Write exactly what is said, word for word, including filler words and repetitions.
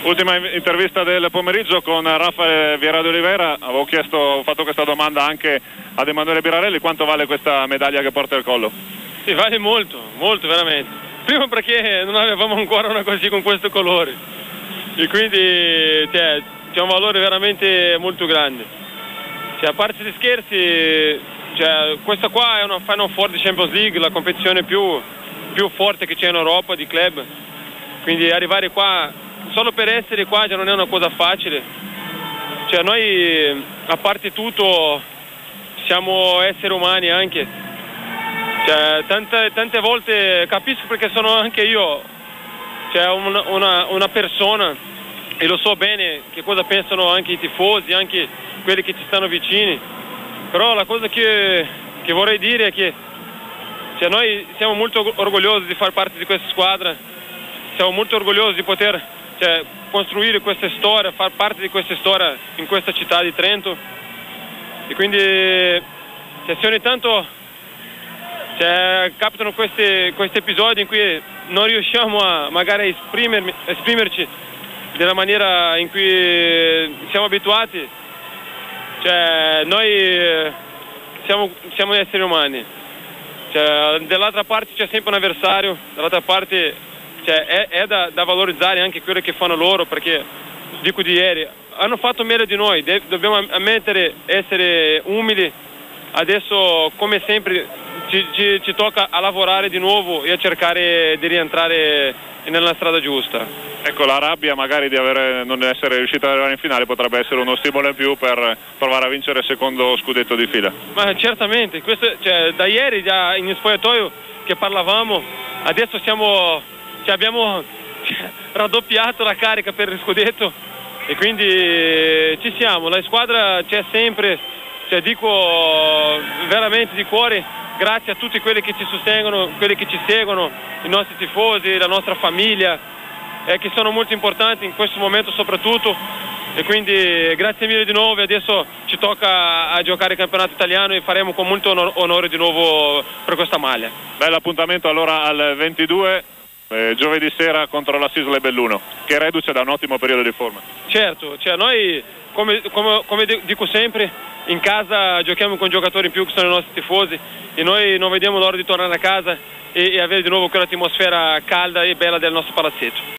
Ultima intervista del pomeriggio con Raffaele Vieira de Oliveira. Avevo chiesto, ho fatto questa domanda anche ad Emanuele Birarelli: quanto vale questa medaglia che porta al collo? Sì, vale molto, molto veramente. Prima perché non avevamo ancora una così con questo colore e quindi cioè, c'è un valore veramente molto grande. Cioè, a parte gli scherzi, cioè, questa qua è una Final Four di Champions League, la competizione più, più forte che c'è in Europa di club, quindi arrivare qua solo per essere qua già non è una cosa facile. Cioè, noi, a parte tutto, siamo esseri umani anche. Cioè, tante, tante volte capisco perché sono anche io cioè, una, una, una persona e lo so bene che cosa pensano anche i tifosi, anche quelli che ci stanno vicini. Però la cosa che, che vorrei dire è che cioè, noi siamo molto orgogliosi di far parte di questa squadra, siamo molto orgogliosi di poter cioè, costruire queste storie, far parte di queste storie in questa città di Trento e quindi cioè, se ogni tanto cioè, capitano questi, questi episodi in cui non riusciamo a magari a esprimermi, esprimerci della maniera in cui siamo abituati, cioè, noi siamo, siamo esseri umani, cioè, dall'altra parte c'è sempre un avversario, dall'altra parte cioè, è, è da, da valorizzare anche quello che fanno loro, perché dico di ieri hanno fatto meglio di noi, De- dobbiamo ammettere, essere umili. Adesso come sempre ci, ci, ci tocca a lavorare di nuovo e a cercare di rientrare nella strada giusta. Ecco, la rabbia magari di avere, non essere riuscito ad arrivare in finale potrebbe essere uno stimolo in più per provare a vincere il secondo scudetto di fila. Ma certamente, questo, cioè, da ieri già in spogliatoio che parlavamo, adesso siamo, cioè, abbiamo cioè, raddoppiato la carica per il scudetto e quindi ci siamo, la squadra c'è sempre. Cioè, dico veramente di cuore grazie a tutti quelli che ci sostengono, quelli che ci seguono, i nostri tifosi, la nostra famiglia, eh, che sono molto importanti in questo momento soprattutto e quindi grazie mille di nuovo. Adesso ci tocca a giocare il campionato italiano e faremo con molto onor- onore di nuovo per questa maglia. Bell'appuntamento allora al ventidue, eh, giovedì sera contro la Sisla Belluno, che reduce da un ottimo periodo di forma. Certo, cioè noi come, come, come dico sempre, in casa giochiamo con giocatori in più che sono i nostri tifosi e noi non vediamo l'ora di tornare a casa e, e avere di nuovo quell'atmosfera calda e bella del nostro palazzetto.